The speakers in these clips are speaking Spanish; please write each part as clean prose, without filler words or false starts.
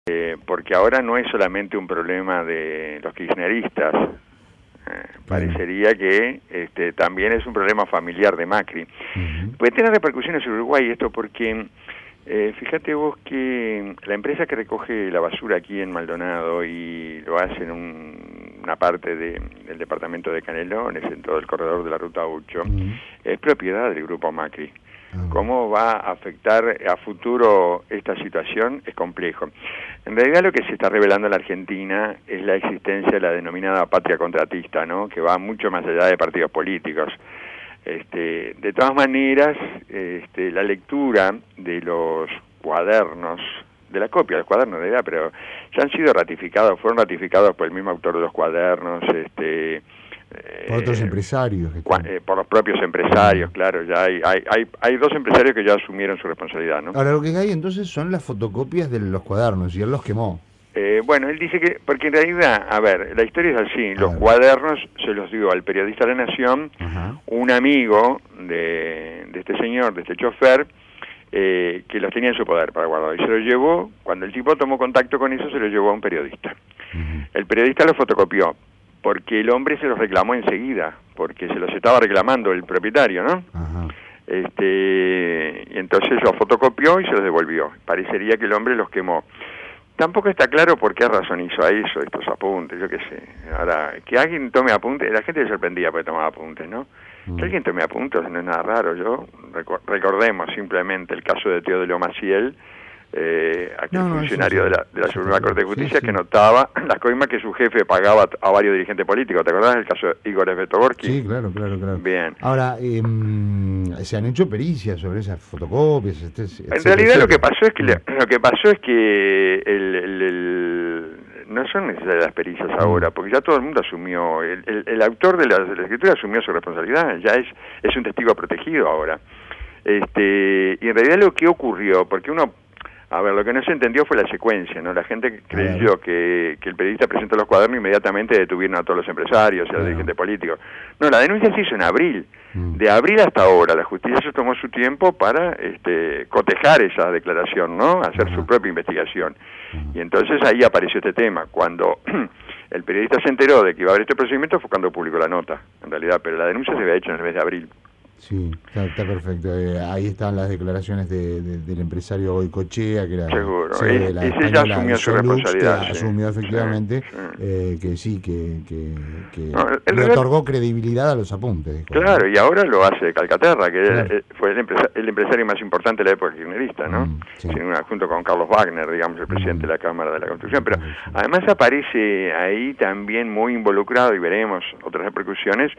porque ahora no es solamente un problema de los kirchneristas, parecería que también es un problema familiar de Macri. Puede tener repercusiones en Uruguay esto porque fíjate vos que la empresa que recoge la basura aquí en Maldonado y lo hace en una parte del departamento de Canelones, en todo el corredor de la Ruta 8, es propiedad del grupo Macri. ¿Cómo va a afectar a futuro esta situación? Es complejo. En realidad lo que se está revelando en la Argentina es la existencia de la denominada patria contratista, ¿no? Que va mucho más allá de partidos políticos. De todas maneras, la lectura de los cuadernos, de la copia de los cuadernos de edad, pero ya han sido ratificados, fueron ratificados por el mismo autor de los cuadernos, por otros empresarios. Por los propios empresarios, claro, ya hay dos empresarios que ya asumieron su responsabilidad, ¿no? Ahora lo que hay entonces son las fotocopias de los cuadernos, y él los quemó. Bueno, él dice que, porque en realidad, a ver, la historia es así, los cuadernos se los dio al periodista de La Nación, un amigo de este señor, de este chofer, que los tenía en su poder para guardar, y se los llevó, cuando el tipo tomó contacto con eso, se los llevó a un periodista. El periodista los fotocopió, porque el hombre se los reclamó enseguida, porque se los estaba reclamando el propietario, ¿no? Y entonces los fotocopió y se los devolvió. Parecería que el hombre los quemó. Tampoco está claro por qué razón hizo eso, estos apuntes, yo qué sé. Ahora, que alguien tome apuntes, la gente se sorprendía porque tomaba apuntes, ¿no? Que alguien tome apuntes no es nada raro. Recordemos simplemente el caso de Teodoro Maciel, aquel funcionario de la Suprema Corte de Justicia que notaba las coimas que su jefe pagaba a varios dirigentes políticos. ¿Te acordás del caso de Igor Svetogorsky? Sí, claro. Bien. Ahora, se han hecho pericias sobre esas fotocopias. En realidad lo que pasó es que no son necesarias las pericias ahora, porque ya todo el mundo asumió, el autor de la escritura asumió su responsabilidad, ya es un testigo protegido ahora. Y en realidad lo que ocurrió, porque lo que no se entendió fue la secuencia, ¿no? La gente creyó que el periodista presentó los cuadernos y inmediatamente detuvieron a todos los empresarios y a los dirigentes políticos. No, la denuncia se hizo en abril. De abril hasta ahora, la justicia se tomó su tiempo para cotejar esa declaración, ¿no? Hacer su propia investigación. Y entonces ahí apareció este tema. Cuando el periodista se enteró de que iba a haber este procedimiento fue cuando publicó la nota, en realidad, pero la denuncia se había hecho en el mes de abril. Sí, está perfecto. Ahí están las declaraciones del empresario Goicoechea, que era seguro. Ese ya asumió su responsabilidad. Asumió efectivamente que le otorgó credibilidad a los apuntes. Claro, y ahora lo hace Calcaterra, que fue el empresario más importante de la época kirchnerista, ¿no? Junto con Carlos Wagner, digamos, el presidente de la Cámara de la Construcción. Pero además aparece ahí también muy involucrado, y veremos otras repercusiones,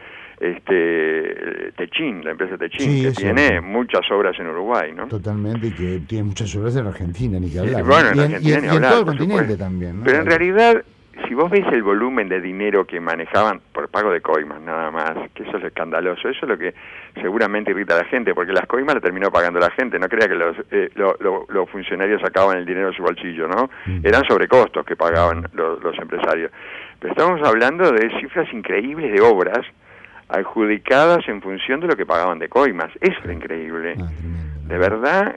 Techin, la empresa Techin, que tiene muchas obras en Uruguay, ¿no? Totalmente, y que tiene muchas obras en Argentina, ni que hablar. Bueno, en Argentina ni hablar, en todo el continente también, ¿no? Pero en realidad, si vos ves el volumen de dinero que manejaban por pago de coimas nada más, que eso es escandaloso, eso es lo que seguramente irrita a la gente, porque las coimas las terminó pagando la gente, no crea que los funcionarios sacaban el dinero de su bolsillo, ¿no? Eran sobrecostos que pagaban los empresarios. Pero estamos hablando de cifras increíbles de obras adjudicadas en función de lo que pagaban de coimas. Eso es increíble. De verdad,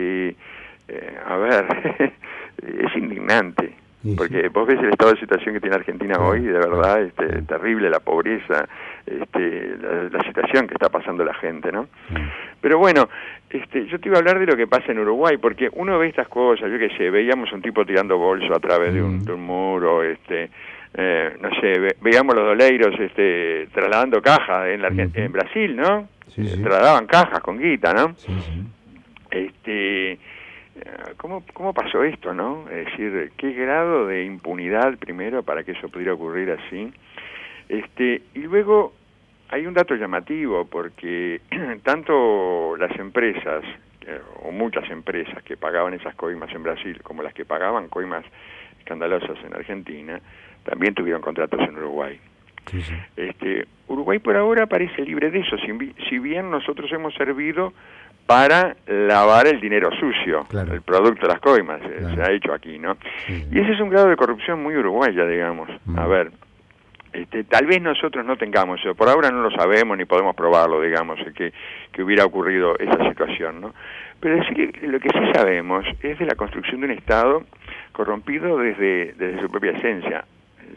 a ver, es indignante. Porque vos ves el estado de situación que tiene Argentina hoy, de verdad, terrible, la pobreza, la situación que está pasando la gente, ¿no? Pero bueno, yo te iba a hablar de lo que pasa en Uruguay, porque uno ve estas cosas, yo qué sé, veíamos un tipo tirando bolso a través de un muro, no sé, veíamos los doleiros trasladando cajas en Brasil, ¿no? Trasladaban cajas con guita, ¿no? ¿Cómo pasó esto, no? Es decir, ¿qué grado de impunidad primero para que eso pudiera ocurrir así? Y luego hay un dato llamativo, porque tanto las empresas, o muchas empresas que pagaban esas coimas en Brasil, como las que pagaban coimas escandalosas en Argentina, también tuvieron contratos en Uruguay. Uruguay por ahora parece libre de eso, si bien nosotros hemos servido para lavar el dinero sucio, el producto de las coimas, se ha hecho aquí, ¿no? Y ese es un grado de corrupción muy uruguaya, digamos. A ver, tal vez nosotros no tengamos eso, por ahora no lo sabemos ni podemos probarlo, digamos, que hubiera ocurrido esa situación, ¿no? Pero lo que sí sabemos es de la construcción de un Estado corrompido desde su propia esencia.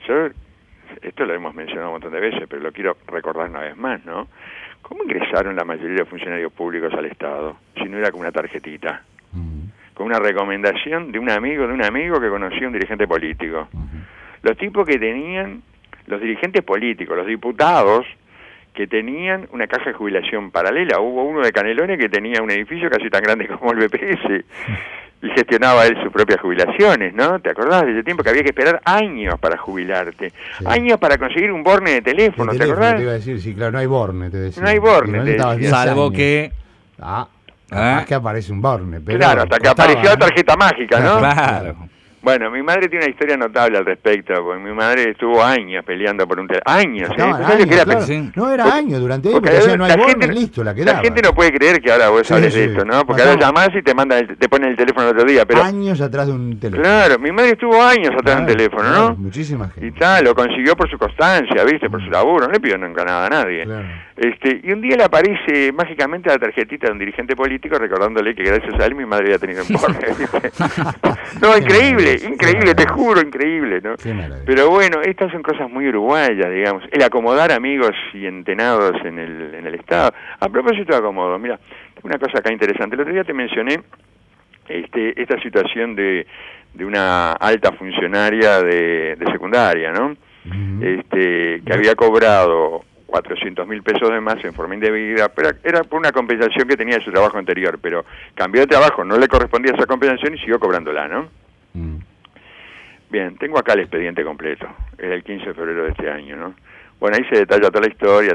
Esto lo hemos mencionado un montón de veces, pero lo quiero recordar una vez más, ¿no? ¿Cómo ingresaron la mayoría de funcionarios públicos al Estado si no era con una tarjetita? Con una recomendación de un amigo que conocía a un dirigente político. Los tipos que tenían, los dirigentes políticos, los diputados, que tenían una caja de jubilación paralela. Hubo uno de Canelones que tenía un edificio casi tan grande como el BPS y gestionaba él sus propias jubilaciones, ¿no? ¿Te acordás de ese tiempo que había que esperar años para jubilarte? Sí. Años para conseguir un borne de teléfono, ¿te acordás? Te iba a decir, sí, claro, no hay borne, te decía. No hay borne, te decía. Salvo que... Más que aparece un borne. Pero claro, hasta que apareció la tarjeta mágica, ¿no? Claro. Bueno, mi madre tiene una historia notable al respecto, porque mi madre estuvo años peleando por un teléfono. Años, No era años durante años, porque no hay borne, listo, la quedaba. La gente no puede creer que ahora vos hables de esto, ¿no? Porque ahora llamás y te ponen el teléfono el otro día, pero... Años atrás de un teléfono. Claro, mi madre estuvo años atrás de un teléfono, ¿no? Muchísima gente. Y tal, lo consiguió por su constancia, ¿viste? Por su laburo, no le pidió nunca nada a nadie. Claro. Y un día le aparece mágicamente la tarjetita de un dirigente político recordándole que gracias a él mi madre había tenido un borne, ¿viste? No, increíble, te juro, increíble, ¿no? Pero bueno, estas son cosas muy uruguayas, digamos. El acomodar amigos y entenados en el Estado. A propósito de acomodo, mira, una cosa acá interesante. El otro día te mencioné esta situación de una alta funcionaria de secundaria, ¿no? Que había cobrado 400.000 pesos de más en forma indebida, pero era por una compensación que tenía de su trabajo anterior, pero cambió de trabajo, no le correspondía esa compensación y siguió cobrándola, ¿no? Bien, tengo acá el expediente completo, era el 15 de febrero de este año, ¿no? Bueno, ahí se detalla toda la historia,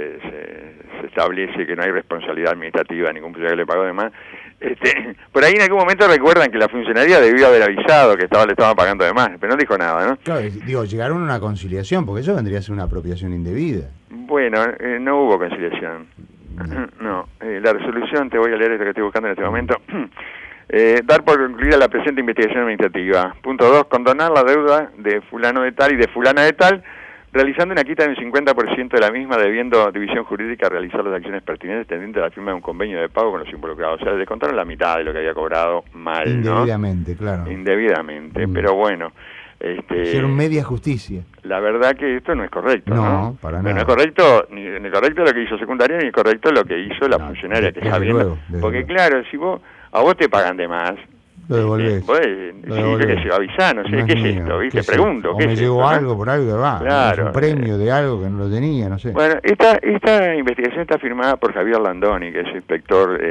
se establece que no hay responsabilidad administrativa de ningún funcionario que le pagó de más. Por ahí en algún momento recuerdan que la funcionaria debió haber avisado que le estaban pagando de más, pero no dijo nada, ¿no? Claro, digo, llegaron a una conciliación, porque eso vendría a ser una apropiación indebida. Bueno, no hubo conciliación. No, la resolución, te voy a leer esto que estoy buscando en este momento. Dar por concluida la presente investigación administrativa. Punto 2. Condonar la deuda de fulano de tal y de fulana de tal, realizando una quita de un 50% de la misma, debiendo división jurídica realizar las acciones pertinentes tendientes a la firma de un convenio de pago con los involucrados. O sea, le descontaron la mitad de lo que había cobrado mal, indebidamente, ¿no? Claro. Indebidamente, pero bueno. Hicieron media justicia. La verdad que esto no es correcto, ¿no? No, para nada. No es correcto, ni es correcto lo que hizo secundaria, ni es correcto lo que hizo la funcionaria, que sabiendo. Porque claro, si a vos te pagan de más, lo devolvés. Yo que se avisar, no sé, ¿qué es esto? ¿Viste? Pregunto. O me llegó algo por algo que va. Claro. Un premio de algo que no lo tenía, no sé. Bueno, esta investigación está firmada por Javier Landoni, que es inspector,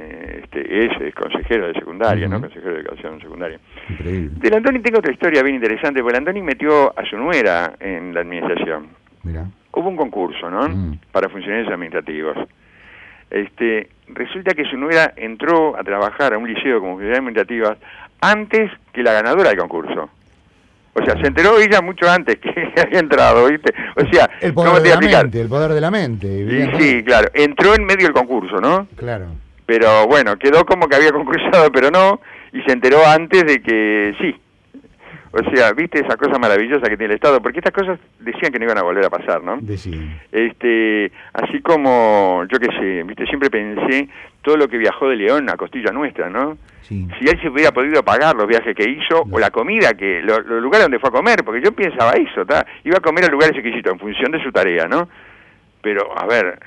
es consejero de secundaria, ¿no? Consejero de educación secundaria. Increíble. De Landoni tengo otra historia bien interesante, porque Landoni metió a su nuera en la administración. Mirá. Hubo un concurso, ¿no? Para funcionarios administrativos. Resulta que su nuera entró a trabajar a un liceo como funcionaria administrativa antes que la ganadora del concurso. O sea, se enteró ella mucho antes que había entrado, ¿viste? O sea, el poder de la mente, el poder de la mente. Sí, claro. Entró en medio del concurso, ¿no? Claro. Pero bueno, quedó como que había concursado, pero no, y se enteró antes de que sí. O sea, ¿viste esa cosa maravillosa que tiene el Estado? Porque estas cosas decían que no iban a volver a pasar, ¿no? Decían. Así como, yo qué sé, ¿viste? Siempre pensé todo lo que viajó de León a Costilla Nuestra, ¿no? Sí. Si él se hubiera podido pagar los viajes que hizo, o la comida, los lugares donde fue a comer, porque yo pensaba eso, iba a comer a lugares exquisitos en función de su tarea, ¿no? Pero, a ver,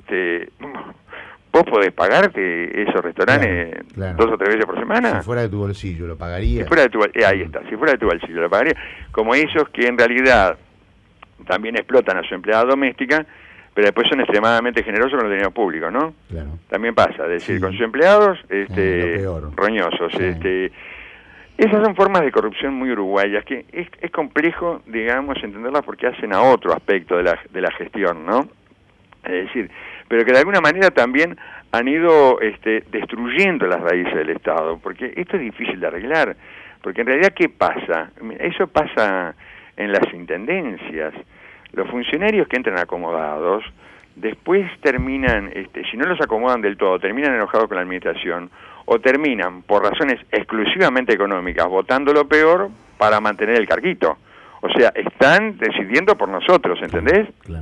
¿vos podés pagarte esos restaurantes claro. 2 o 3 veces por semana? Si fuera de tu bolsillo, ¿lo pagarías? Si fuera de tu ahí está, si fuera de tu bolsillo, lo pagarías. Como esos que en realidad también explotan a su empleada doméstica, pero después son extremadamente generosos con los dineros públicos, ¿no? Claro. También pasa, es decir, con sus empleados, roñosos. Sí. Esas son formas de corrupción muy uruguayas, que es complejo, digamos, entenderlas porque hacen a otro aspecto de la gestión, ¿no? Es decir, pero que de alguna manera también han ido destruyendo las raíces del Estado, porque esto es difícil de arreglar, porque en realidad, ¿qué pasa? Eso pasa en las intendencias. Los funcionarios que entran acomodados, después terminan, si no los acomodan del todo, terminan enojados con la administración, o terminan, por razones exclusivamente económicas, votando lo peor para mantener el carguito. O sea, están decidiendo por nosotros, ¿entendés? Claro.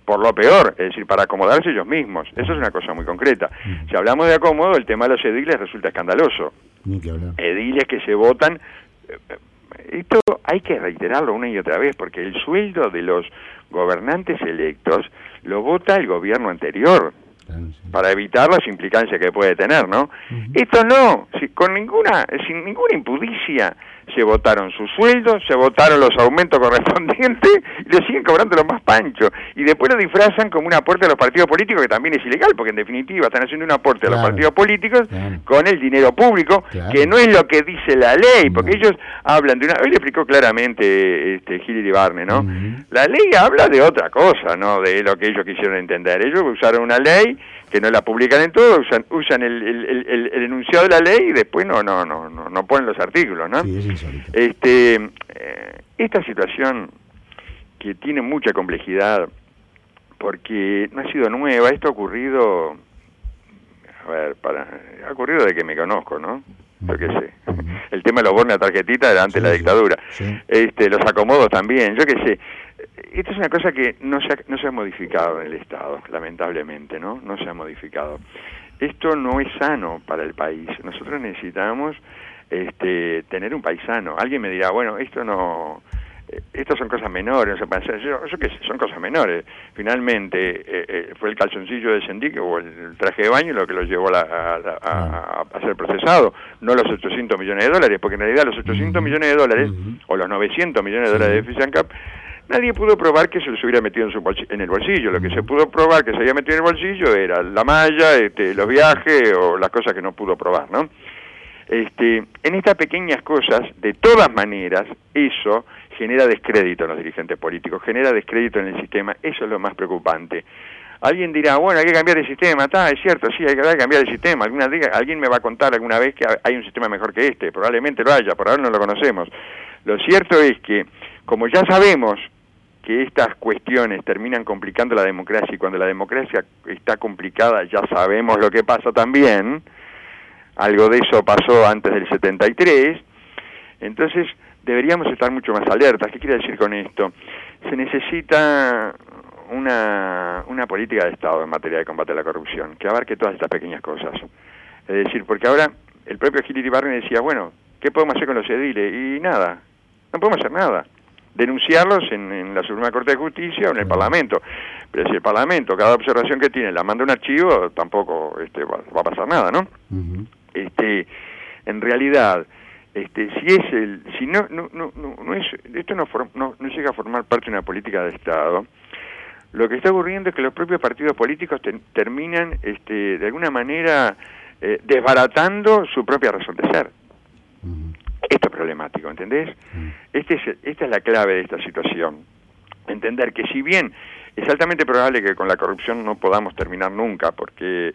por lo peor, es decir, para acomodarse ellos mismos. Eso es una cosa muy concreta. Si hablamos de acomodo, el tema de los ediles resulta escandaloso. Ni que hablar. Ediles que se votan, esto hay que reiterarlo una y otra vez, porque el sueldo de los gobernantes electos lo vota el gobierno anterior, para evitar las implicancias que puede tener, ¿no? Esto no, sin ninguna impudicia se votaron sus sueldos, se votaron los aumentos correspondientes y le siguen cobrando lo más pancho. Y después lo disfrazan como un aporte a los partidos políticos, que también es ilegal, porque en definitiva están haciendo un aporte a los partidos políticos con el dinero público, que no es lo que dice la ley, porque ellos hablan de una... Hoy le explicó claramente Gil Ibarne, ¿no? La ley habla de otra cosa, ¿no? De lo que ellos quisieron entender. Ellos usaron una ley que no la publican en todo, usan el enunciado de la ley y después no ponen los artículos, ¿no? Sí, es insólito. Esta situación que tiene mucha complejidad, porque no ha sido nueva, esto ha ocurrido, ha ocurrido desde que me conozco, ¿no? Yo qué sé. El tema de los bonos a tarjetita era antes de la dictadura. Sí. Los acomodos también, yo qué sé. Esto es una cosa que no se ha modificado en el Estado, lamentablemente, ¿no? No se ha modificado. Esto no es sano para el país. Nosotros necesitamos tener un país sano. Alguien me dirá, bueno, estas son cosas menores, no se puede hacer. Yo qué sé, son cosas menores. Finalmente, fue el calzoncillo de Sendic o el traje de baño lo que lo llevó a ser procesado, no los 800 millones de dólares, porque en realidad los 800 millones de dólares, o los 900 millones de dólares de FISANCAP, nadie pudo probar que se los hubiera metido en el bolsillo. Lo que se pudo probar que se había metido en el bolsillo era la malla, los viajes o las cosas que no pudo probar, ¿no? En estas pequeñas cosas, de todas maneras, eso genera descrédito en los dirigentes políticos, genera descrédito en el sistema. Eso es lo más preocupante. Alguien dirá, bueno, hay que cambiar el sistema. Es cierto, sí, hay que cambiar el sistema. Alguien me va a contar alguna vez que hay un sistema mejor que este. Probablemente lo haya, por ahora no lo conocemos. Lo cierto es que, como ya sabemos que estas cuestiones terminan complicando la democracia, y cuando la democracia está complicada ya sabemos lo que pasa también, algo de eso pasó antes del 73, entonces deberíamos estar mucho más alertas. ¿Qué quiere decir con esto? Se necesita una política de Estado en materia de combate a la corrupción, que abarque todas estas pequeñas cosas. Es decir, porque ahora el propio Gil Ibarne decía, bueno, ¿qué podemos hacer con los ediles? Y nada, no podemos hacer nada. Denunciarlos en la Suprema Corte de Justicia o en el Parlamento. Pero si el Parlamento, cada observación que tiene, la manda un archivo, tampoco va a pasar nada, ¿no? En realidad, si no es, esto no llega a formar parte de una política de Estado, lo que está ocurriendo es que los propios partidos políticos terminan, de alguna manera, desbaratando su propia razón de ser. Esto es problemático, ¿entendés? Esta es la clave de esta situación. Entender que si bien es altamente probable que con la corrupción no podamos terminar nunca, porque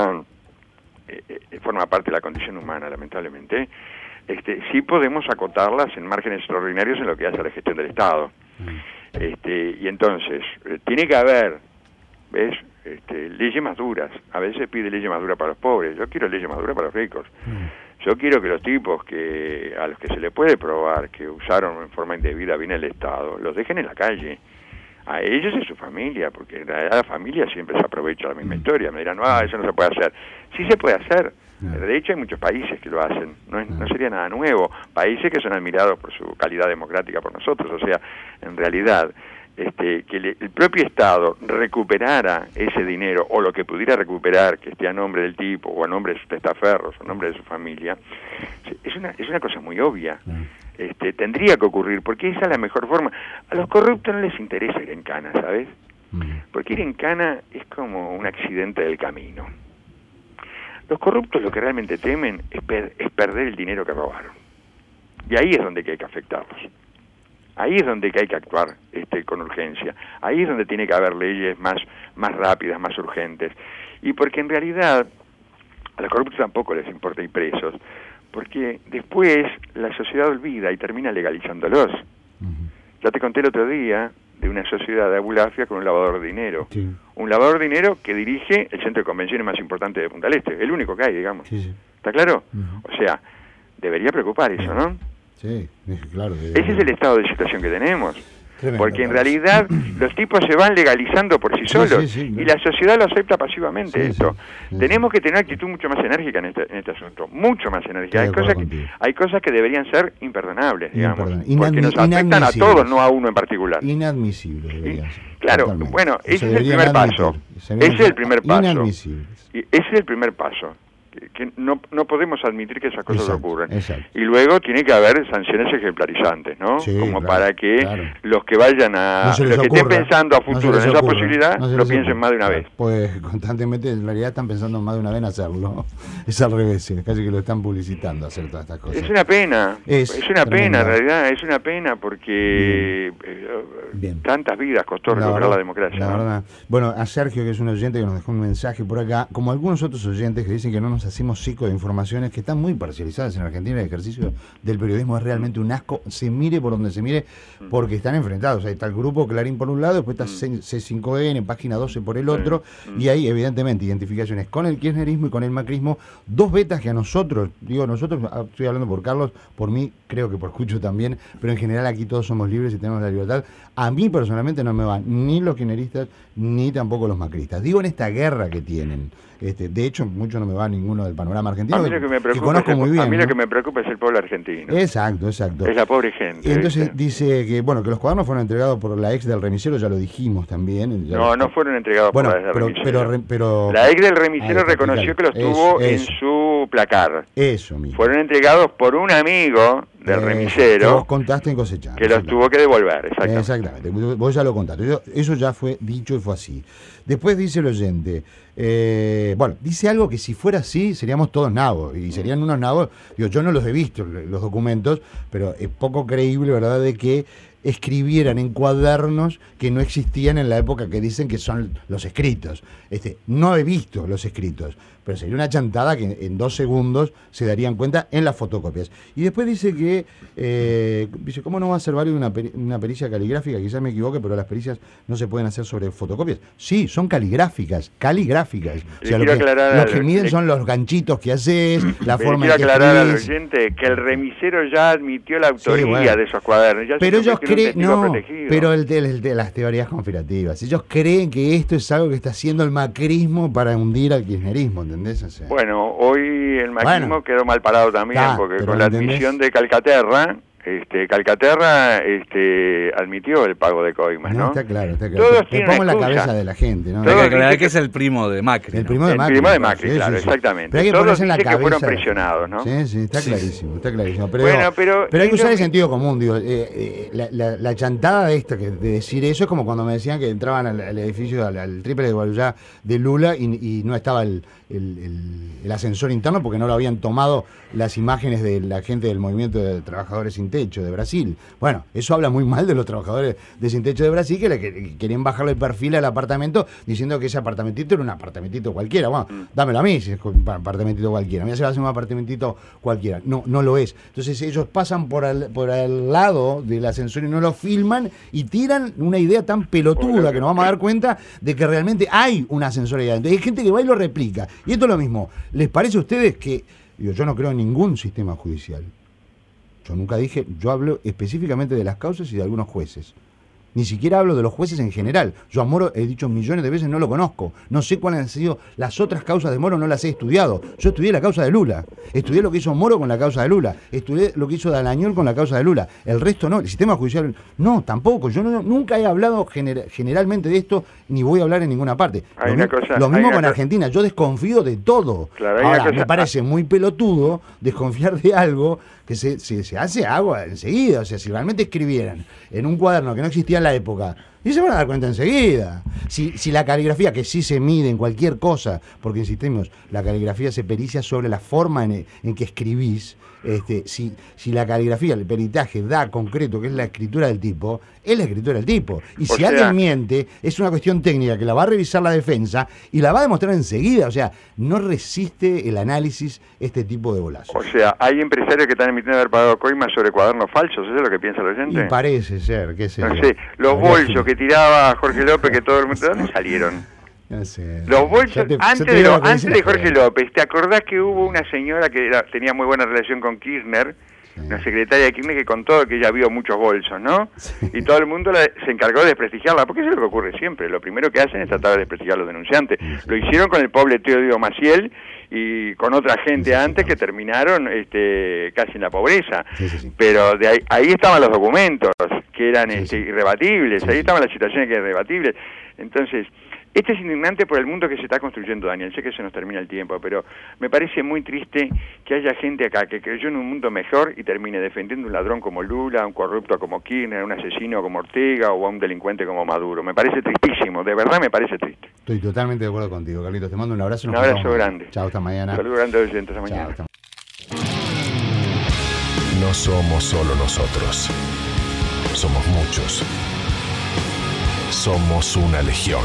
forma parte de la condición humana, lamentablemente, sí podemos acotarlas en márgenes extraordinarios en lo que hace a la gestión del Estado. Y entonces, tiene que haber, ¿ves? Leyes más duras. A veces pide leyes más duras para los pobres. Yo quiero leyes más duras para los ricos. Yo quiero que los tipos a los que se les puede probar que usaron en forma indebida bien el Estado, los dejen en la calle. A ellos y a su familia, porque en realidad la familia siempre se aprovecha de la misma historia. Me dirán, eso no se puede hacer. Sí se puede hacer. De hecho, hay muchos países que lo hacen. No sería nada nuevo. Países que son admirados por su calidad democrática por nosotros. O sea, en realidad, que el propio Estado recuperara ese dinero, o lo que pudiera recuperar, que esté a nombre del tipo, o a nombre de sus testaferros, o a nombre de su familia, es una cosa muy obvia. Tendría que ocurrir, porque esa es la mejor forma. A los corruptos no les interesa ir en cana, ¿sabes? Porque ir en cana es como un accidente del camino. Los corruptos lo que realmente temen es perder el dinero que robaron. Y ahí es donde hay que afectarlos. Ahí es donde hay que actuar con urgencia. Ahí es donde tiene que haber leyes más rápidas, más urgentes. Y porque en realidad a los corruptos tampoco les importa ir presos, porque después la sociedad olvida y termina legalizándolos. Ya te conté el otro día de una sociedad de Abulafia con un lavador de dinero. Sí. Un lavador de dinero que dirige el centro de convenciones más importante de Punta del Este, el único que hay, digamos. Sí. ¿Está claro? O sea, debería preocupar eso, ¿no? Sí, claro. Ese es el estado de situación que tenemos. Tremendo, porque en realidad los tipos se van legalizando por sí solos y la sociedad lo acepta pasivamente esto. Tenemos que tener una actitud mucho más enérgica en este asunto, mucho más enérgica. Hay cosas que deberían ser imperdonables, digamos, porque nos afectan a todos, no a uno en particular. Inadmisible debería ser. Claro, totalmente. Bueno, ese es el primer paso. Ese es el primer paso. Inadmisible. Y ese es el primer paso. Que no podemos admitir que esas cosas ocurran. Exacto. Y luego tiene que haber sanciones ejemplarizantes, ¿no? Sí, como para que los que vayan los que estén pensando a futuro en esa posibilidad lo piensen más de una vez. Pues constantemente en realidad están pensando más de una vez en hacerlo. Es al revés, casi que lo están publicitando hacer todas estas cosas. Es una pena, es una pena en realidad, es una pena porque tantas vidas costó recuperar la democracia. La verdad. Bueno, a Sergio, que es un oyente que nos dejó un mensaje por acá, como algunos otros oyentes que dicen que no nos hacemos psico de informaciones que están muy parcializadas en Argentina. El ejercicio del periodismo es realmente un asco, se mire por donde se mire, porque están enfrentados. Ahí está el grupo Clarín por un lado, después está C5N, Página 12 por el otro, y hay evidentemente identificaciones con el kirchnerismo y con el macrismo, dos vetas que a nosotros, estoy hablando por Carlos, por mí, creo que por Cucho también, pero en general aquí todos somos libres y tenemos la libertad. A mí personalmente no me van ni los kirchneristas ni tampoco los macristas. Digo, en esta guerra que tienen. De hecho, mucho no me va ninguno del panorama argentino. A mí lo que me preocupa, conozco muy bien, a mí lo que me preocupa es el pueblo argentino. Exacto. Es la pobre gente. Y entonces dice que que los cuadernos fueron entregados por la ex del remisero, ya lo dijimos también. No fueron entregados por la ex del remisero. Pero la ex del remisero reconoció que los tuvo en su placar. Eso mismo. Fueron entregados por un amigo del remisero. Que vos contaste en Cosechar. Que los tuvo que devolver, exactamente. Vos ya lo contaste. Eso ya fue dicho y fue así. Después dice el oyente, dice algo que si fuera así seríamos todos nabos, y serían unos nabos, yo no los he visto los documentos, pero es poco creíble, ¿verdad?, de que escribieran en cuadernos que no existían en la época que dicen que son los escritos. No he visto los escritos, pero sería una chantada que en 2 segundos se darían cuenta en las fotocopias. Y después dice que, ¿cómo no va a ser válido una pericia caligráfica? Quizás me equivoque, pero las pericias no se pueden hacer sobre fotocopias. Sí, son caligráficas. O sea, lo que miden son los ganchitos que haces, la forma en que quiero aclarar al oyente que el remisero ya admitió la autoría de esos cuadernos. Pero ellos creen, pero el de las teorías conspirativas, ellos creen que esto es algo que está haciendo el macrismo para hundir al kirchnerismo, ¿entendés? O sea, bueno, hoy el macrismo quedó mal parado también, porque con la admisión de Calcaterra, Calcaterra admitió el pago de coimas, ¿no? Está claro. Todos te pongo en la cabeza de la gente, ¿no? Hay que aclarar que es el primo de Macri. El primo de Macri, claro, exactamente. Pero hay que ponerse en la cabeza. Que fueron presionados, ¿no? Sí, está clarísimo. Pero hay que usar el sentido común, digo. La chantada de de decir eso es como cuando me decían que entraban al edificio, al triple de Guarujá de Lula y no estaba el ascensor interno porque no lo habían tomado las imágenes de la gente del movimiento de trabajadores sin techo de Brasil. Bueno, eso habla muy mal de los trabajadores de sin techo de Brasil que querían bajarle el perfil al apartamento diciendo que ese apartamentito era un apartamentito cualquiera. Bueno, dámelo a mí si es un apartamentito cualquiera. A mí se va a hacer un apartamentito cualquiera. No lo es. Entonces ellos pasan por al lado del ascensor y no lo filman y tiran una idea tan pelotuda que nos vamos a dar cuenta de que realmente hay un ascensor ahí adentro. Hay gente que va y lo replica. Y esto es lo mismo. ¿Les parece a ustedes que yo no creo en ningún sistema judicial? Yo nunca dije, yo hablo específicamente de las causas y de algunos jueces. Ni siquiera hablo de los jueces en general. Yo a Moro he dicho millones de veces, no lo conozco. No sé cuáles han sido las otras causas de Moro, no las he estudiado. Yo estudié la causa de Lula. Estudié lo que hizo Moro con la causa de Lula. Estudié lo que hizo Dalañol con la causa de Lula. El resto no. El sistema judicial, no, tampoco. Yo nunca he hablado generalmente de esto, ni voy a hablar en ninguna parte. Lo mismo con Argentina. Yo desconfío de todo. Claro, ahora, me parece muy pelotudo desconfiar de algo que se hace agua enseguida. O sea, si realmente escribieran en un cuaderno que no existía en la época, y se van a dar cuenta enseguida. Si la caligrafía, que sí se mide en cualquier cosa, porque insistimos, la caligrafía se pericia sobre la forma en que escribís, si la caligrafía, el peritaje da concreto que es la escritura del tipo, es la escritura del tipo. Y si alguien miente, es una cuestión técnica que la va a revisar la defensa y la va a demostrar enseguida. O sea, no resiste el análisis este tipo de bolazos. O sea, hay empresarios que están emitiendo haber pagado coimas sobre cuadernos falsos, ¿eso es lo que piensa la gente? Y parece ser, qué sé yo. No sé, los bolsos que tiraba Jorge López, que todo el mundo... ¿De dónde salieron? No sé. Los bolsos, antes de Jorge López, ¿te acordás que hubo una señora que tenía muy buena relación con Kirchner Una secretaria de Kirchner que contó que ella vio muchos bolsos, ¿no? Sí. Y todo el mundo se encargó de desprestigiarla, porque eso es lo que ocurre siempre. Lo primero que hacen es tratar de desprestigiar a los denunciantes. Sí. Lo hicieron con el pobre Teódigo Maciel y con otra gente antes que terminaron casi en la pobreza. Sí. Pero de ahí estaban los documentos, que eran irrebatibles, ahí estaban las situaciones que eran irrebatibles. Entonces, este es indignante por el mundo que se está construyendo, Daniel. Sé que se nos termina el tiempo, pero me parece muy triste que haya gente acá que creyó en un mundo mejor y termine defendiendo un ladrón como Lula, un corrupto como Kirchner, un asesino como Ortega o a un delincuente como Maduro. Me parece tristísimo, de verdad me parece triste. Estoy totalmente de acuerdo contigo, Carlitos. Te mando un abrazo. Un abrazo grande. Chao, hasta mañana. Saludos grandes oyentes, hasta mañana. Chao, no somos solo nosotros. Somos muchos. Somos una legión.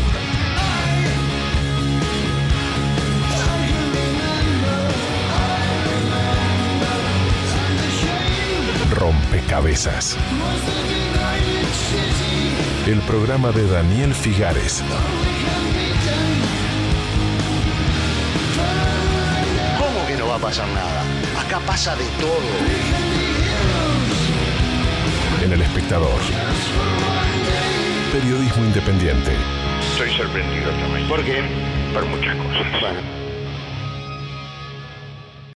Rompecabezas. El programa de Daniel Figares. ¿Cómo que no va a pasar nada? Acá pasa de todo. En El Espectador. Periodismo independiente. Estoy sorprendido también. ¿Por qué? Por muchas cosas. Bueno.